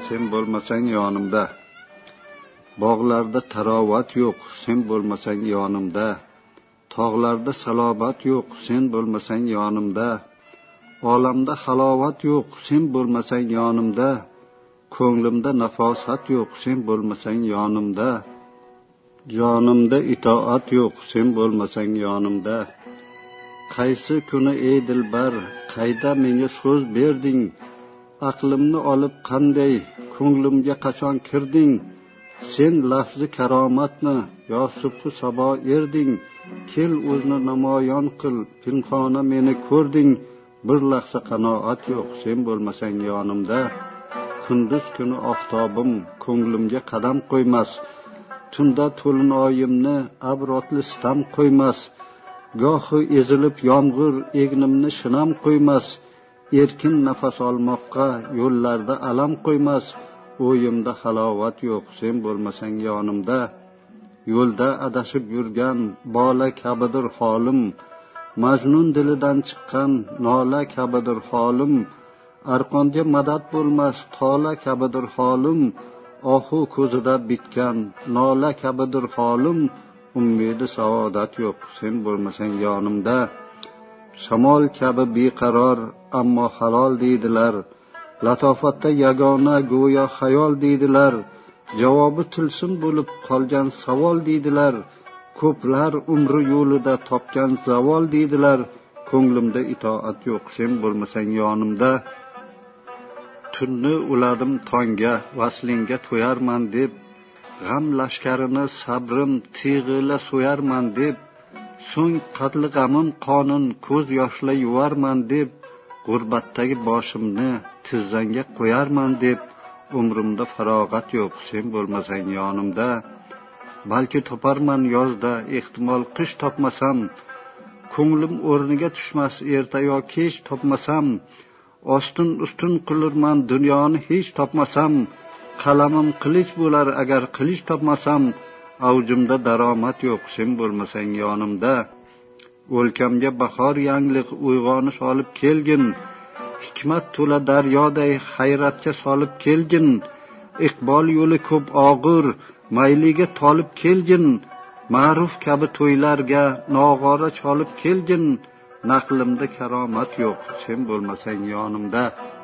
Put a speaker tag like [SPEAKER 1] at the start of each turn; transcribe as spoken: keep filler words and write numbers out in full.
[SPEAKER 1] sen bo'lmasang yonimda. Bog'larda tarovat yo'q, sen bo'lmasang yonimda. Tog'larda salobat yo'q, sen bo'lmasang yonimda. Olamda halovat yo'q, sen bo'lmasang yonimda. Ko'nglimda nafosat yo'q, sen bo'lmasang yonimda. Yonimda itoat yo'q, sen bo'lmasang yonimda. Qaysi kuni ey dilbar, qayda menga so'z berding? Aqlimni olib qanday, ko'nglimga qachon kirding? Sen lafzi karomatni yo subhi sabo erding. Kel o'zni namoyon qil, pinhona meni ko'rding. Bir lahza qanoat yo'q, sen bo'lmasang yonimda. Kunduz kuni oftobim ko'nglimga qadam qo'ymas. Tunda to'lin oyimni abrotli sitam qo'ymas. Gohi ezilib yomg'ir egnimni shinam qo'ymas. Erkin nafas olmoqqa yo'llarda alam qo'ymas. O'yimda halovat yo'q, sen bo'lmasang yonimda. Yo'lda adashib yurgan bola kabidir holim. Majnun dilidan chiqqan nola kabidir holim. Arqonga madad bo'lmas tola kabidir holim. Ohu ko'zida bitgan nola kabidir holim. Ummidi saodat yo'q, sen bo'lmasang yonimda. Shamol kabi beqaror ammo halol deydilar. Latofatda yagona go'yo xayol deydilar. Javobi tilsim bo'lib qolgan savol deydilar. Ko'plar umri yo'lida topgan zavol deydilar. Ko'nglimda itoat yo'q, sen bo'lmasang yonimda. Tunni uladim tongga, vaslingga to'yarman deb. G'am lashkarini sabrim tig'ila so'yarman deb. So'ng qatli g'amim qonun ko'z yoshla yuvarman deb. G'urbatdagi boshimni tizzangga qo'yarman deb. Umrimda farog'at yo'q, sen bo'lmasang yonimda. Balki toparman yozda, ehtimol qish topmasam. Ko'nglim o'rniga tushmas erta yo kech topmasam. Ostin ustun qilurman dunyoni hech topmasam. Qalamim qilich bo'lar agar qilich topmasam. Avjimda daromad yo'q, sen bo'lmasang yonimda. O'lkamga bahor yangliq uyg'onish olib kelgin. Hikmat to'la daryoday hayratga solib kelgin. Iqbol yo'li ko'p og'ir, mayliga tolib kelgin. Ma'ruf kabi to'ylarga nog'ora cholib kelgin. Naqlimda karomat yo'q, sen bo'lmasang yonimda.